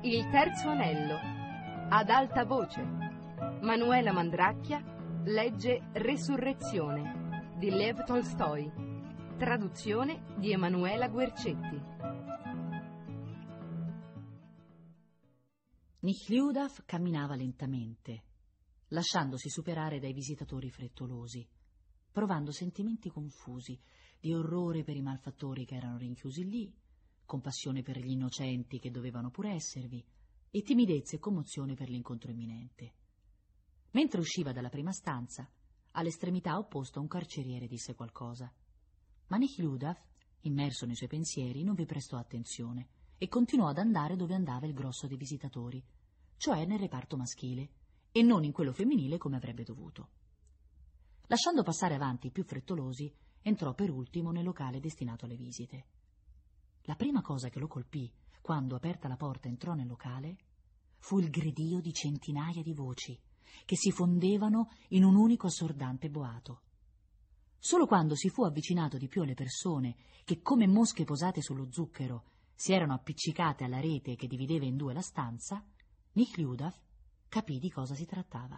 Il terzo anello. Ad alta voce. Manuela Mandracchia legge Resurrezione di Lev Tolstoi. Traduzione di Emanuela Guercetti. Nichliudav camminava lentamente, lasciandosi superare dai visitatori frettolosi, provando sentimenti confusi di orrore per i malfattori che erano rinchiusi lì, compassione per gli innocenti che dovevano pure esservi, e timidezza e commozione per l'incontro imminente. Mentre usciva dalla prima stanza, all'estremità opposta un carceriere disse qualcosa. Ma Nichliudav, immerso nei suoi pensieri, non vi prestò attenzione e continuò ad andare dove andava il grosso dei visitatori, cioè nel reparto maschile, e non in quello femminile come avrebbe dovuto. Lasciando passare avanti i più frettolosi, entrò per ultimo nel locale destinato alle visite. La prima cosa che lo colpì, quando aperta la porta entrò nel locale, fu il gridio di centinaia di voci che si fondevano in un unico assordante boato. Solo quando si fu avvicinato di più alle persone che, come mosche posate sullo zucchero, si erano appiccicate alla rete che divideva in due la stanza, Nichliudav capì di cosa si trattava.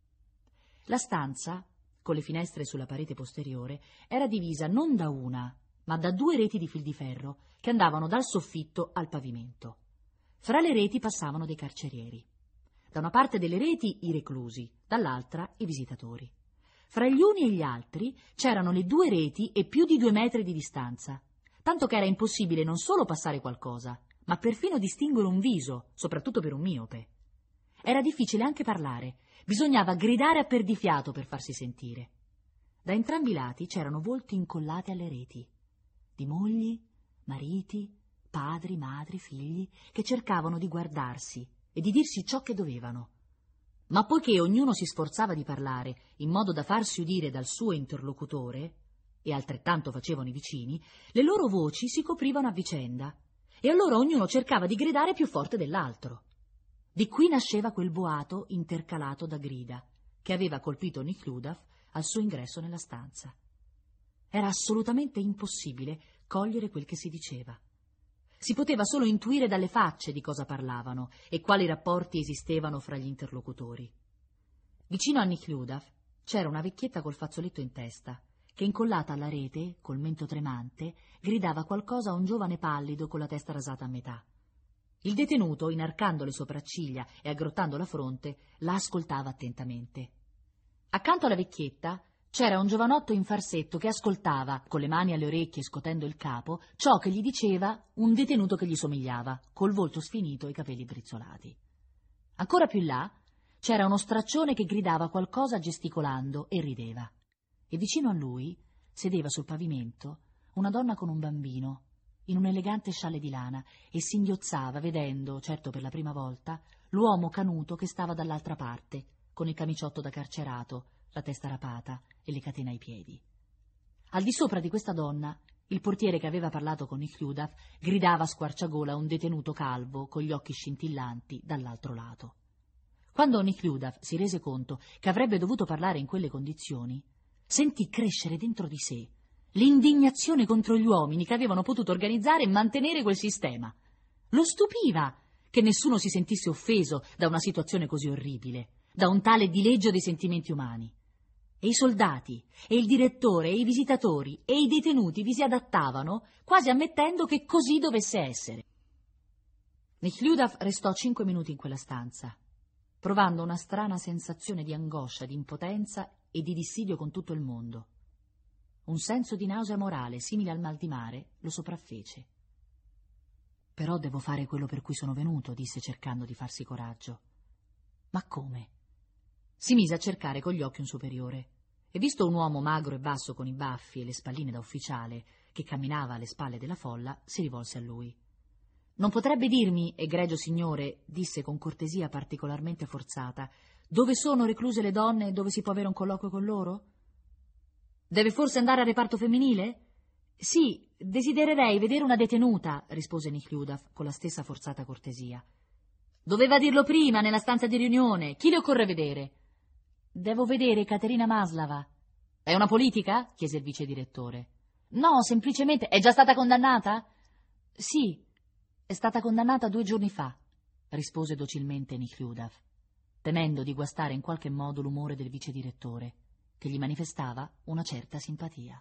La stanza, con le finestre sulla parete posteriore, era divisa non da una, ma da due reti di fil di ferro che andavano dal soffitto al pavimento. Fra le reti passavano dei carcerieri. Da una parte delle reti i reclusi, dall'altra i visitatori. Fra gli uni e gli altri c'erano le due reti e più di 2 metri di distanza, tanto che era impossibile non solo passare qualcosa, ma perfino distinguere un viso, soprattutto per un miope. Era difficile anche parlare, bisognava gridare a perdifiato per farsi sentire. Da entrambi i lati c'erano volti incollati alle reti, di mogli, mariti, padri, madri, figli, che cercavano di guardarsi e di dirsi ciò che dovevano. Ma poiché ognuno si sforzava di parlare in modo da farsi udire dal suo interlocutore, e altrettanto facevano i vicini, le loro voci si coprivano a vicenda, e allora ognuno cercava di gridare più forte dell'altro. Di qui nasceva quel boato intercalato da grida, che aveva colpito Nichliudav al suo ingresso nella stanza. Era assolutamente impossibile cogliere quel che si diceva. Si poteva solo intuire dalle facce di cosa parlavano e quali rapporti esistevano fra gli interlocutori. Vicino a Nichliudav c'era una vecchietta col fazzoletto in testa, che incollata alla rete, col mento tremante, gridava qualcosa a un giovane pallido con la testa rasata a metà. Il detenuto, inarcando le sopracciglia e aggrottando la fronte, la ascoltava attentamente. Accanto alla vecchietta c'era un giovanotto in farsetto che ascoltava, con le mani alle orecchie e scotendo il capo, ciò che gli diceva un detenuto che gli somigliava, col volto sfinito e i capelli brizzolati. Ancora più in là c'era uno straccione che gridava qualcosa gesticolando e rideva. E vicino a lui sedeva sul pavimento una donna con un bambino, in un elegante scialle di lana, e singhiozzava vedendo, certo per la prima volta, l'uomo canuto che stava dall'altra parte, con il camiciotto da carcerato, la testa rapata e le catene ai piedi. Al di sopra di questa donna, il portiere che aveva parlato con Nichliudav gridava a squarciagola a un detenuto calvo con gli occhi scintillanti dall'altro lato. Quando Nichliudav si rese conto che avrebbe dovuto parlare in quelle condizioni, sentì crescere dentro di sé l'indignazione contro gli uomini che avevano potuto organizzare e mantenere quel sistema. Lo stupiva che nessuno si sentisse offeso da una situazione così orribile, da un tale dileggio dei sentimenti umani. E i soldati, e il direttore, e i visitatori, e i detenuti vi si adattavano, quasi ammettendo che così dovesse essere. Nichliudav restò 5 minuti in quella stanza, provando una strana sensazione di angoscia, di impotenza e di dissidio con tutto il mondo. Un senso di nausea morale, simile al mal di mare, lo sopraffece. «Però devo fare quello per cui sono venuto», disse cercando di farsi coraggio. «Ma come?» Si mise a cercare con gli occhi un superiore e, visto un uomo magro e basso con i baffi e le spalline da ufficiale che camminava alle spalle della folla, si rivolse a lui. «Non potrebbe dirmi, egregio signore», disse con cortesia particolarmente forzata, «dove sono recluse le donne e dove si può avere un colloquio con loro?» «Deve forse andare al reparto femminile?» «Sì, desidererei vedere una detenuta», rispose Nichliudav con la stessa forzata cortesia. «Doveva dirlo prima, nella stanza di riunione. Chi le occorre vedere?» «Devo vedere Caterina Maslava». «È una politica?» chiese il vice direttore. «No, semplicemente. È già stata condannata?» «Sì, è stata condannata 2 giorni fa». rispose docilmente Nichludav, temendo di guastare in qualche modo l'umore del vicedirettore, che gli manifestava una certa simpatia.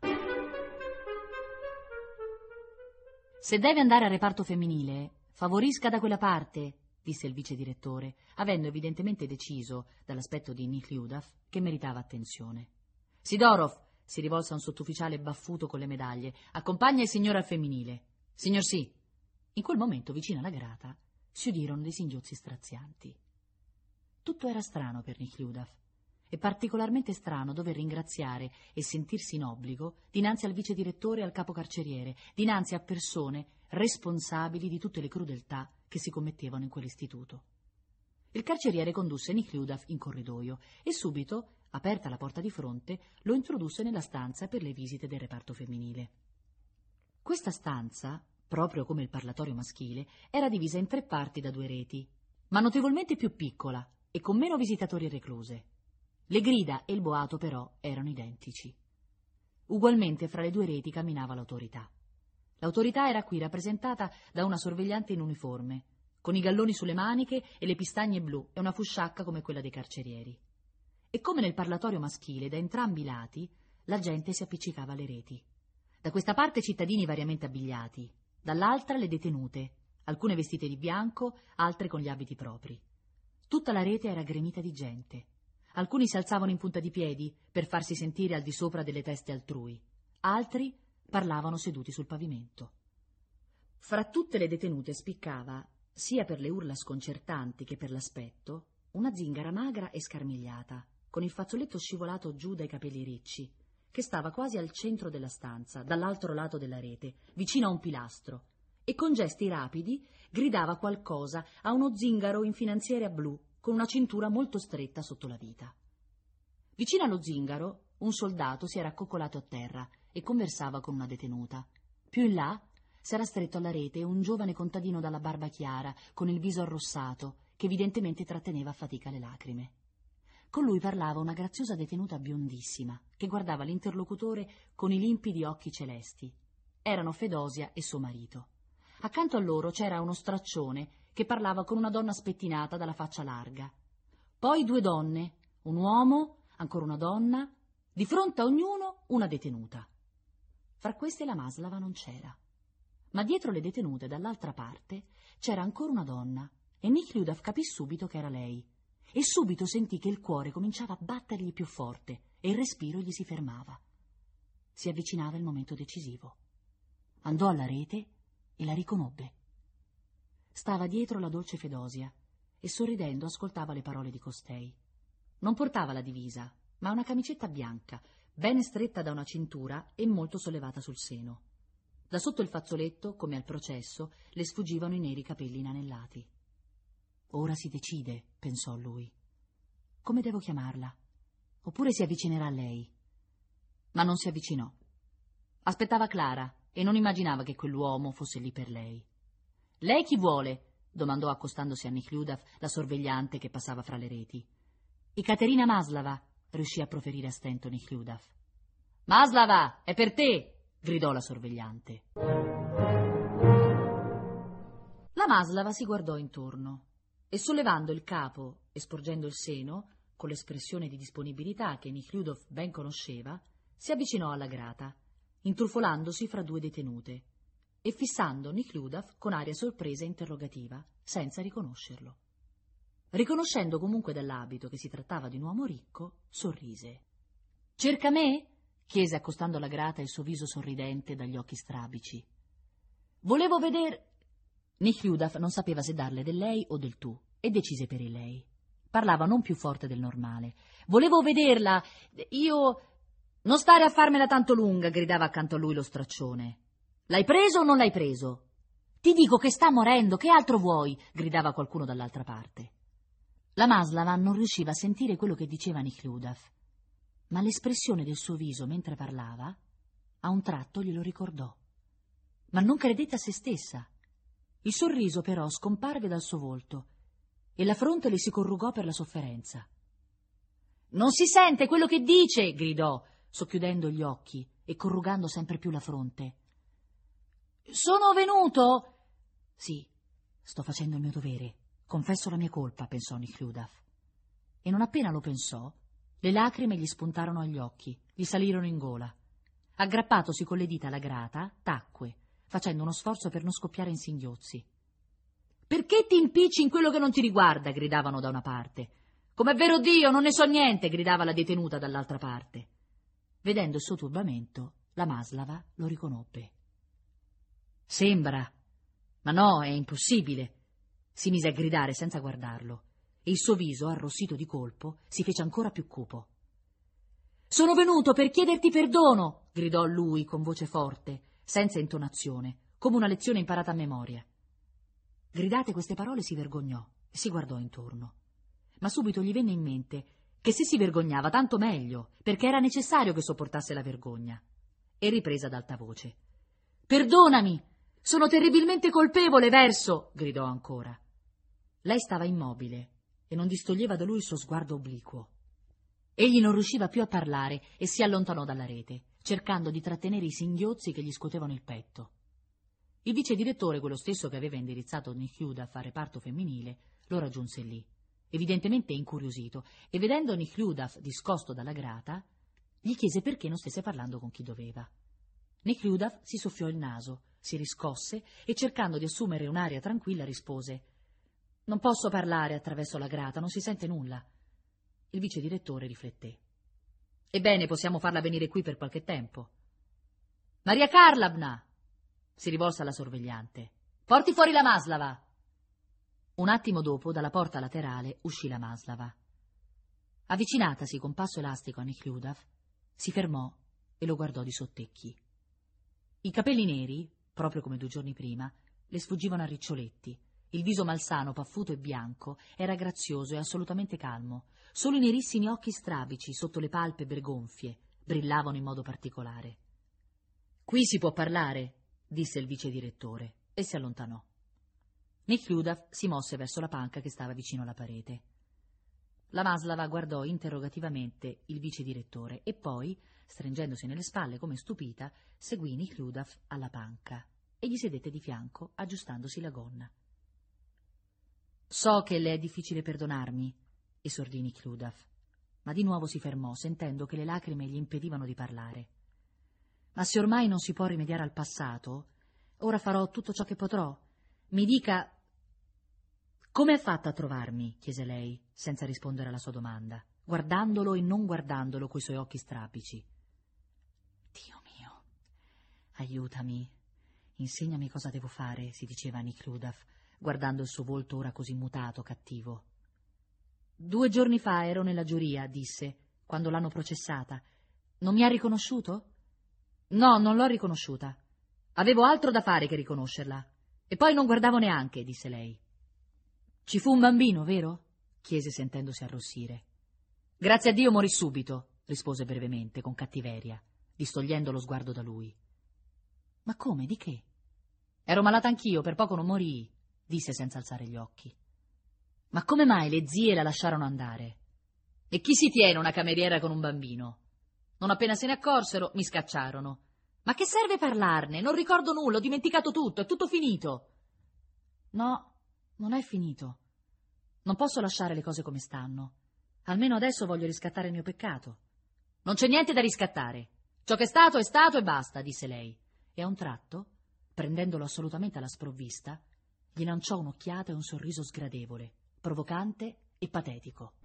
Se deve andare al reparto femminile, favorisca da quella parte, disse il vicedirettore, avendo evidentemente deciso, dall'aspetto di Nichludav, che meritava attenzione. Sidorov, si rivolse a un sottufficiale baffuto con le medaglie, accompagna il signore al femminile. Signor sì. In quel momento, vicino alla grata, si udirono dei singhiozzi strazianti. Tutto era strano per Nichludav, e particolarmente strano dover ringraziare e sentirsi in obbligo dinanzi al vicedirettore e al capocarceriere, dinanzi a persone responsabili di tutte le crudeltà che si commettevano in quell'istituto. Il carceriere condusse Nichludav in corridoio e subito, aperta la porta di fronte, lo introdusse nella stanza per le visite del reparto femminile. Questa stanza, proprio come il parlatorio maschile, era divisa in 3 parti da 2 reti, ma notevolmente più piccola e con meno visitatori e recluse. Le grida e il boato, però, erano identici. Ugualmente fra le 2 reti camminava l'autorità. L'autorità era qui rappresentata da una sorvegliante in uniforme, con i galloni sulle maniche e le pistagne blu e una fusciacca come quella dei carcerieri. E come nel parlatorio maschile, da entrambi i lati, la gente si appiccicava alle reti. Da questa parte cittadini variamente abbigliati, dall'altra le detenute, alcune vestite di bianco, altre con gli abiti propri. Tutta la rete era gremita di gente. Alcuni si alzavano in punta di piedi per farsi sentire al di sopra delle teste altrui. Altri parlavano seduti sul pavimento. Fra tutte le detenute spiccava, sia per le urla sconcertanti che per l'aspetto, una zingara magra e scarmigliata, con il fazzoletto scivolato giù dai capelli ricci, che stava quasi al centro della stanza, dall'altro lato della rete, vicino a un pilastro, e con gesti rapidi gridava qualcosa a uno zingaro in finanziera blu, con una cintura molto stretta sotto la vita. Vicino allo zingaro, un soldato si era accoccolato a terra e conversava con una detenuta. Più in là s'era stretto alla rete un giovane contadino dalla barba chiara, con il viso arrossato, che evidentemente tratteneva a fatica le lacrime. Con lui parlava una graziosa detenuta biondissima, che guardava l'interlocutore con i limpidi occhi celesti. Erano Fedosia e suo marito. Accanto a loro c'era uno straccione che parlava con una donna spettinata dalla faccia larga. Poi 2 donne, un uomo, ancora una donna, di fronte a ognuno una detenuta. Fra queste la Maslava non c'era. Ma dietro le detenute, dall'altra parte, c'era ancora una donna, e Nichludav capì subito che era lei. E subito sentì che il cuore cominciava a battergli più forte e il respiro gli si fermava. Si avvicinava il momento decisivo. Andò alla rete e la riconobbe. Stava dietro la dolce Fedosia e sorridendo ascoltava le parole di costei. Non portava la divisa, ma una camicetta bianca, ben stretta da una cintura e molto sollevata sul seno. Da sotto il fazzoletto, come al processo, le sfuggivano i neri capelli inanellati. Ora si decide, pensò lui. Come devo chiamarla? Oppure si avvicinerà a lei? Ma non si avvicinò. Aspettava Clara e non immaginava che quell'uomo fosse lì per lei. «Lei chi vuole?» domandò accostandosi a Nichludav la sorvegliante che passava fra le reti. «Ekaterina Maslava», riuscì a proferire a stento Nichludav. «Maslava, è per te!» gridò la sorvegliante. La Maslava si guardò intorno e, sollevando il capo e sporgendo il seno, con l'espressione di disponibilità che Nichludav ben conosceva, si avvicinò alla grata, intrufolandosi fra 2 detenute e fissando Nichludav con aria sorpresa e interrogativa, senza riconoscerlo. Riconoscendo comunque dall'abito che si trattava di un uomo ricco, sorrise. «Cerca me?» chiese accostando alla grata il suo viso sorridente dagli occhi strabici. «Volevo vedere...» Nichludav non sapeva se darle del lei o del tu e decise per il lei. Parlava non più forte del normale. «Volevo vederla, io...» «Non stare a farmela tanto lunga», gridava accanto a lui lo straccione. «L'hai preso o non l'hai preso?» «Ti dico che sta morendo, che altro vuoi?» gridava qualcuno dall'altra parte. La Maslava non riusciva a sentire quello che diceva Nichludav, ma l'espressione del suo viso mentre parlava a un tratto glielo ricordò. Ma non credette a se stessa. Il sorriso però scomparve dal suo volto e la fronte le si corrugò per la sofferenza. «Non si sente quello che dice!» gridò, socchiudendo gli occhi e corrugando sempre più la fronte. «Sono venuto?» «Sì, sto facendo il mio dovere», Confesso la mia colpa, pensò Nikludov. E non appena lo pensò, le lacrime gli spuntarono agli occhi, gli salirono in gola. Aggrappatosi con le dita alla grata, tacque, facendo uno sforzo per non scoppiare in singhiozzi. «Perché ti impicci in quello che non ti riguarda?» gridavano da una parte. «Com'è vero Dio, non ne so niente!» gridava la detenuta dall'altra parte. Vedendo il suo turbamento, la Maslava lo riconobbe. «Sembra, ma no, è impossibile!» si mise a gridare senza guardarlo, e il suo viso, arrossito di colpo, si fece ancora più cupo. «Sono venuto per chiederti perdono!» gridò lui con voce forte, senza intonazione, come una lezione imparata a memoria. Gridate queste parole si vergognò e si guardò intorno. Ma subito gli venne in mente che se si vergognava tanto meglio, perché era necessario che sopportasse la vergogna. E riprese ad alta voce. «Perdonami! Sono terribilmente colpevole, Verso!» gridò ancora. Lei stava immobile e non distoglieva da lui il suo sguardo obliquo. Egli non riusciva più a parlare e si allontanò dalla rete, cercando di trattenere i singhiozzi che gli scuotevano il petto. Il vicedirettore, quello stesso che aveva indirizzato Nikludov al reparto femminile, lo raggiunse lì, evidentemente incuriosito, e vedendo Nikludov discosto dalla grata, gli chiese perché non stesse parlando con chi doveva. Nikludov si soffiò il naso, si riscosse e, cercando di assumere un'aria tranquilla, rispose: «Non posso parlare attraverso la grata, non si sente nulla». Il vicedirettore rifletté. «Ebbene, possiamo farla venire qui per qualche tempo». «Maria Karlavna!» si rivolse alla sorvegliante. «Porti fuori la Maslava!» Un attimo dopo, dalla porta laterale, uscì la Maslava. Avvicinatasi con passo elastico a Nikludov, si fermò e lo guardò di sottecchi. I capelli neri, proprio come 2 giorni prima, le sfuggivano a riccioletti. Il viso malsano, paffuto e bianco, era grazioso e assolutamente calmo. Solo i nerissimi occhi strabici, sotto le palpebre gonfie, brillavano in modo particolare. «Qui si può parlare», disse il vicedirettore, e si allontanò. Nikludov si mosse verso la panca che stava vicino alla parete. La Maslava guardò interrogativamente il vicedirettore e poi, stringendosi nelle spalle come stupita, seguì Nikludov alla panca e gli sedette di fianco, aggiustandosi la gonna. «So che le è difficile perdonarmi», esordì Nikludov, ma di nuovo si fermò, sentendo che le lacrime gli impedivano di parlare. «Ma se ormai non si può rimediare al passato, ora farò tutto ciò che potrò. Mi dica...» «Come è fatta a trovarmi?» chiese lei, senza rispondere alla sua domanda, guardandolo e non guardandolo coi suoi occhi strabici. «Dio mio, aiutami, insegnami cosa devo fare», si diceva Nikludov, guardando il suo volto ora così mutato, cattivo. «2 giorni fa ero nella giuria», disse, «quando l'hanno processata. Non mi ha riconosciuto?» «No, non l'ho riconosciuta. Avevo altro da fare che riconoscerla. E poi non guardavo neanche», disse lei. «Ci fu un bambino, vero?» chiese sentendosi arrossire. «Grazie a Dio morì subito», rispose brevemente, con cattiveria, distogliendo lo sguardo da lui. «Ma come? Di che?» «Ero malata anch'io, per poco non morii», disse senza alzare gli occhi. «Ma come mai le zie la lasciarono andare? E chi si tiene una cameriera con un bambino? Non appena se ne accorsero, mi scacciarono. Ma che serve parlarne? Non ricordo nulla, ho dimenticato tutto, è tutto finito». «No, non è finito. Non posso lasciare le cose come stanno. Almeno adesso voglio riscattare il mio peccato». «Non c'è niente da riscattare. Ciò che è stato e basta», disse lei. E a un tratto, prendendolo assolutamente alla sprovvista, gli lanciò un'occhiata e un sorriso sgradevole, provocante e patetico.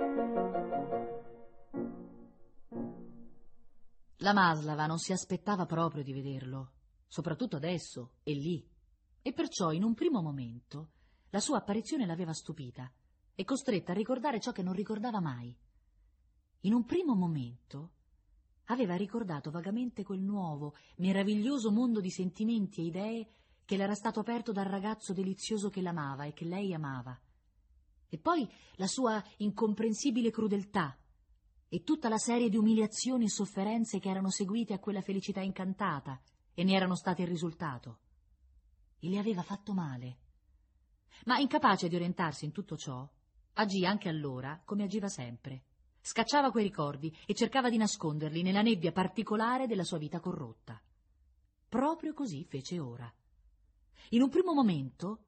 La Maslava non si aspettava proprio di vederlo, soprattutto adesso e lì, e perciò in un primo momento la sua apparizione l'aveva stupita e costretta a ricordare ciò che non ricordava mai. In un primo momento aveva ricordato vagamente quel nuovo, meraviglioso mondo di sentimenti e idee che le era stato aperto dal ragazzo delizioso che l'amava e che lei amava. E poi la sua incomprensibile crudeltà e tutta la serie di umiliazioni e sofferenze che erano seguite a quella felicità incantata e ne erano state il risultato. E le aveva fatto male. Ma incapace di orientarsi in tutto ciò, agì anche allora come agiva sempre. Scacciava quei ricordi e cercava di nasconderli nella nebbia particolare della sua vita corrotta. Proprio così fece ora. In un primo momento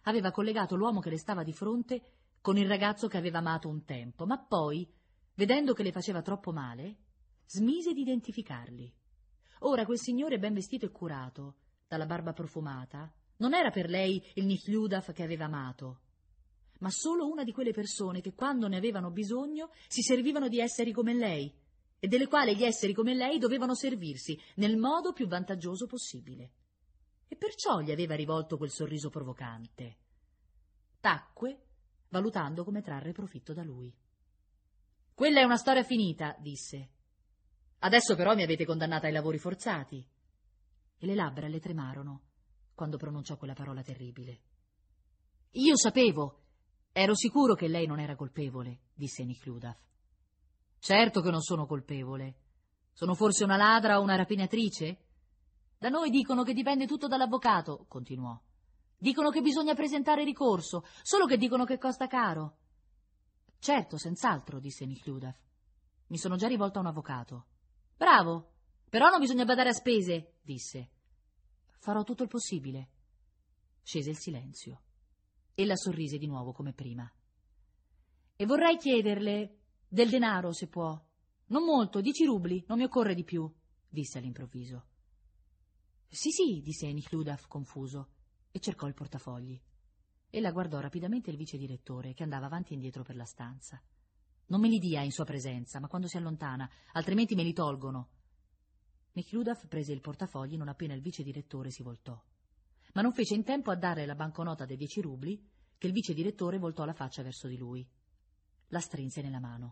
aveva collegato l'uomo che le stava di fronte con il ragazzo che aveva amato un tempo, ma poi, vedendo che le faceva troppo male, smise di identificarli. Ora quel signore ben vestito e curato, dalla barba profumata, non era per lei il Nichludav che aveva amato, ma solo una di quelle persone che, quando ne avevano bisogno, si servivano di esseri come lei, e delle quali gli esseri come lei dovevano servirsi nel modo più vantaggioso possibile. E perciò gli aveva rivolto quel sorriso provocante. Tacque, valutando come trarre profitto da lui. «Quella è una storia finita», disse. «Adesso però mi avete condannata ai lavori forzati». E le labbra le tremarono quando pronunciò quella parola terribile. «Io sapevo, ero sicuro che lei non era colpevole», disse Nichludav. «Certo che non sono colpevole. Sono forse una ladra o una rapinatrice? Da noi dicono che dipende tutto dall'avvocato», continuò. «Dicono che bisogna presentare ricorso, solo che dicono che costa caro». «Certo, senz'altro», disse Nichludav. «Mi sono già rivolto a un avvocato». «Bravo, però non bisogna badare a spese», disse. «Farò tutto il possibile». Scese il silenzio. Ella sorrise di nuovo come prima. «E vorrei chiederle del denaro, se può. Non molto, 10 rubli, non mi occorre di più», disse all'improvviso. «Sì, sì», disse Nichludav confuso, e cercò il portafogli. Ella guardò rapidamente il vicedirettore, che andava avanti e indietro per la stanza. «Non me li dia in sua presenza, ma quando si allontana, altrimenti me li tolgono». Nichludav prese il portafogli non appena il vicedirettore si voltò, ma non fece in tempo a dare la banconota dei 10 rubli che il vicedirettore voltò la faccia verso di lui. La strinse nella mano.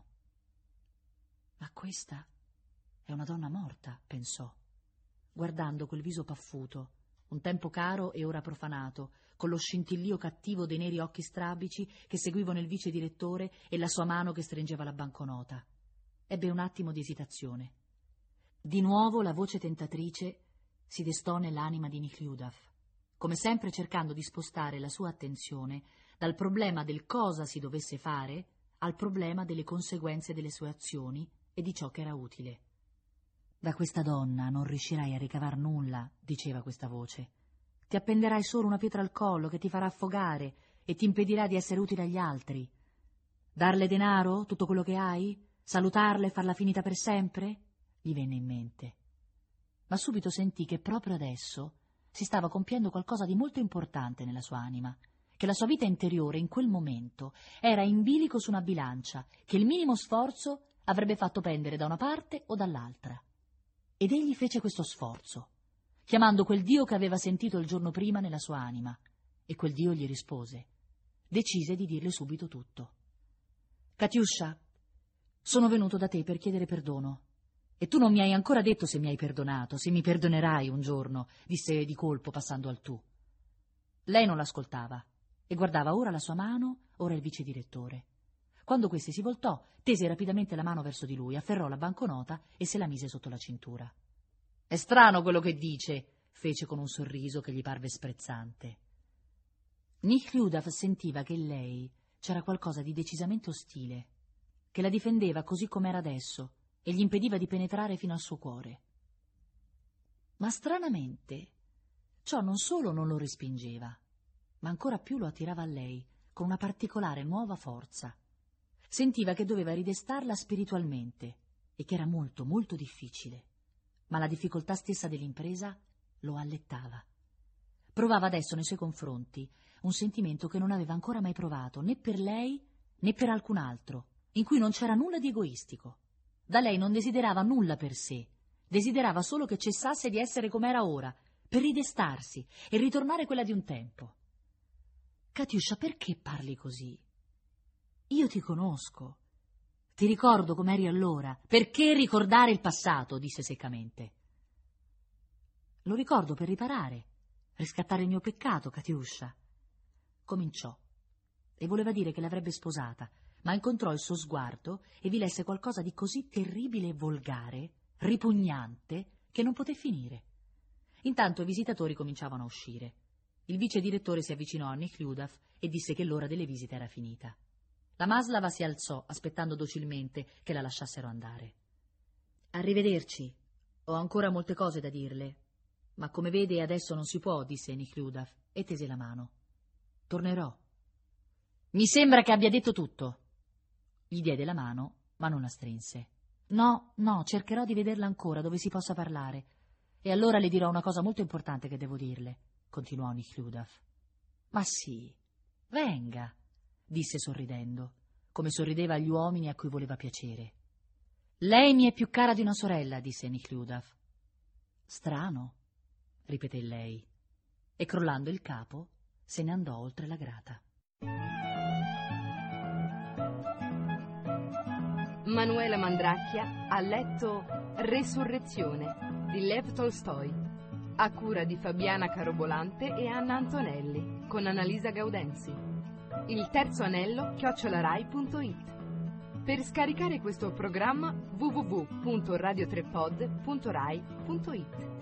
«Ma questa è una donna morta», pensò, guardando quel viso paffuto, un tempo caro e ora profanato, con lo scintillio cattivo dei neri occhi strabici che seguivano il vicedirettore e la sua mano che stringeva la banconota. Ebbe un attimo di esitazione. Di nuovo la voce tentatrice si destò nell'anima di Nichludav, come sempre cercando di spostare la sua attenzione dal problema del cosa si dovesse fare al problema delle conseguenze delle sue azioni e di ciò che era utile. «Da questa donna non riuscirai a ricavar nulla», diceva questa voce. «Ti appenderai solo una pietra al collo che ti farà affogare e ti impedirà di essere utile agli altri. Darle denaro, tutto quello che hai? Salutarla e farla finita per sempre?» gli venne in mente. Ma subito sentì che proprio adesso si stava compiendo qualcosa di molto importante nella sua anima, che la sua vita interiore in quel momento era in bilico su una bilancia che il minimo sforzo avrebbe fatto pendere da una parte o dall'altra. Ed egli fece questo sforzo, chiamando quel Dio che aveva sentito il giorno prima nella sua anima, e quel Dio gli rispose. Decise di dirle subito tutto. «Katiuscia, sono venuto da te per chiedere perdono, e tu non mi hai ancora detto se mi hai perdonato, se mi perdonerai un giorno», disse di colpo passando al tu. Lei non l'ascoltava e guardava ora la sua mano, ora il vicedirettore. Quando questi si voltò, tese rapidamente la mano verso di lui, afferrò la banconota e se la mise sotto la cintura. «È strano quello che dice», fece con un sorriso che gli parve sprezzante. Nichludav sentiva che in lei c'era qualcosa di decisamente ostile, che la difendeva così com'era adesso e gli impediva di penetrare fino al suo cuore. Ma stranamente ciò non solo non lo respingeva, ma ancora più lo attirava a lei con una particolare nuova forza. Sentiva che doveva ridestarla spiritualmente e che era molto, molto difficile, ma la difficoltà stessa dell'impresa lo allettava. Provava adesso nei suoi confronti un sentimento che non aveva ancora mai provato né per lei né per alcun altro, in cui non c'era nulla di egoistico. Da lei non desiderava nulla per sé, desiderava solo che cessasse di essere come era ora, per ridestarsi e ritornare quella di un tempo. «Katiuscia, perché parli così? Io ti conosco, ti ricordo com'eri allora. Perché ricordare il passato?» disse seccamente. «Lo ricordo per riparare, riscattare il mio peccato, Katiuscia». Cominciò e voleva dire che l'avrebbe sposata, ma incontrò il suo sguardo e vi lesse qualcosa di così terribile e volgare, ripugnante, che non poté finire. Intanto i visitatori cominciavano a uscire. Il vicedirettore si avvicinò a Nichludav e disse che l'ora delle visite era finita. La Maslava si alzò, aspettando docilmente che la lasciassero andare. «Arrivederci. Ho ancora molte cose da dirle, ma come vede adesso non si può», disse Nichludav e tese la mano. Tornerò. Mi sembra che abbia detto tutto. Gli diede la mano, ma non la strinse. No, cercherò di vederla ancora dove si possa parlare. E allora le dirò una cosa molto importante che devo dirle, continuò Nekhludoff. Ma sì, venga, disse sorridendo, come sorrideva agli uomini a cui voleva piacere. Lei mi è più cara di una sorella, disse Nekhludoff. Strano, ripeté lei, e crollando il capo se ne andò oltre la grata. Manuela Mandracchia ha letto Resurrezione di Lev Tolstoi, a cura di Fabiana Carobolante e Anna Antonelli, con Annalisa Gaudenzi. Il terzo anello @rai.it. Per scaricare questo programma www.radiotrepod.rai.it.